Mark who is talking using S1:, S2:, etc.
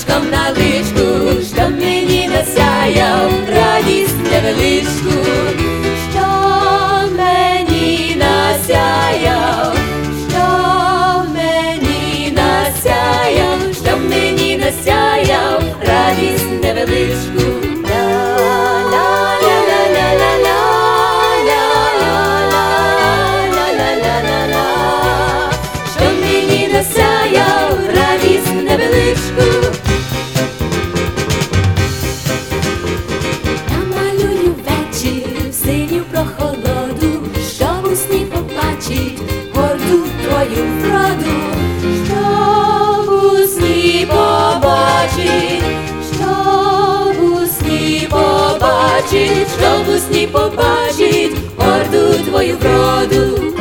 S1: сонечком на личку, що мені насяяв радість невеличку, що мені насяяв, що мені насяяв, що мені насяяв радість невеличку. Насяяв радість невеличку. Намалюю вечір синю прохолоду, щоб у сні побачить горду твою вроду, щоб у сні побачить, щоб у сні побачить, щоб у сні побачить горду твою вроду.